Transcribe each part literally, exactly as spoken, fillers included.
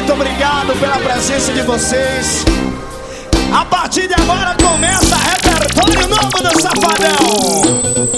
muito obrigado pela presença de vocês. A partir de agora começa repertório novo do Safadão.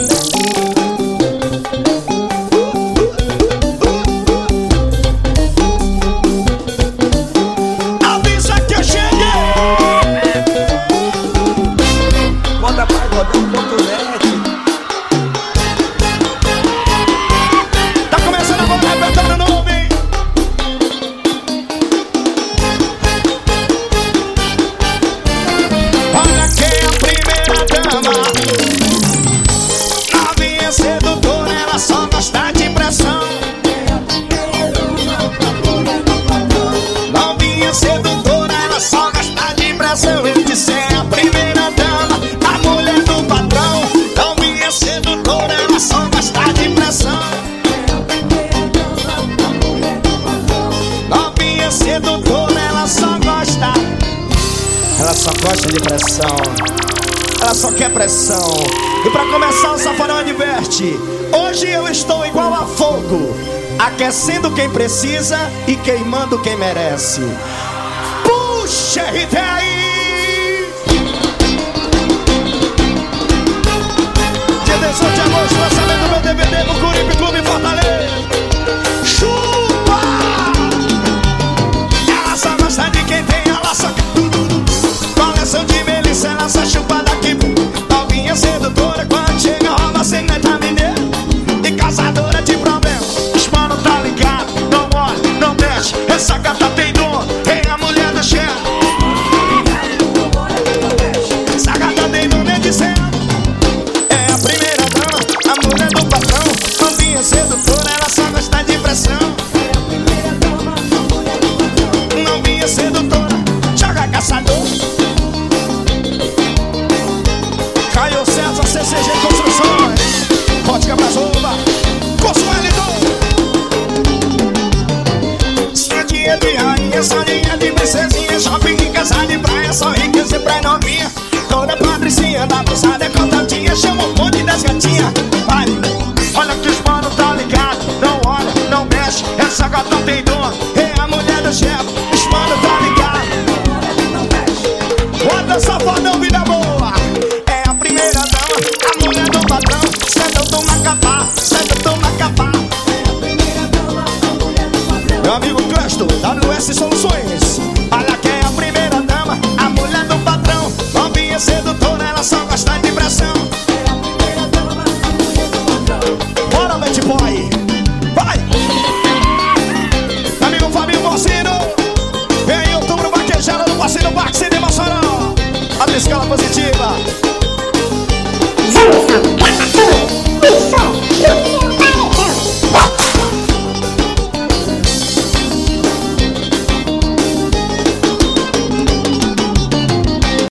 Ela só gosta de pressão, ela só quer pressão. E pra começar o Safadão adverte: hoje eu estou igual a fogo, aquecendo quem precisa e queimando quem merece. Puxa, R T aí! Dia dezoito de agosto, lançamento do meu D V D no Curipe Clube Fortaleza. Chupa! Ela só gosta de quem tem, ela só quer coleção de melissa, ela só chupa daqui. Novinha sedutora, quando chega rola sem meta mineira. E caçadora de problema, os mano tá ligado. Não olha, não mexe, essa gata tem dor. Tem a mulher do chefe. Essa gata tem dor, nem dizendo. É a primeira dama, a mulher do patrão. Novinha sedutora, ela só gosta de pressão. Novinha sedutora, joga caçador. Caio César, C C G Construções, Vodka Brazuba, Consuelidor. Sardinha de rainha, sardinha de princesinha, shopping e casa de praia, só riqueza e praia novinha. Toda patricinha da bolsada é contatinha, chama o bonde das gatinhas. Vai, olha que os mano tá ligado. Não olha, não mexe, essa gata tem dor. É a mulher do chefe, os mano tá ligado. Bota Safadão, vida boa. Meu amigo Clesto, W S Soluções. Olha quem é a primeira dama, a mulher do patrão. Novinha sedutora, ela só gosta de pressão. Bora, Betty Boy.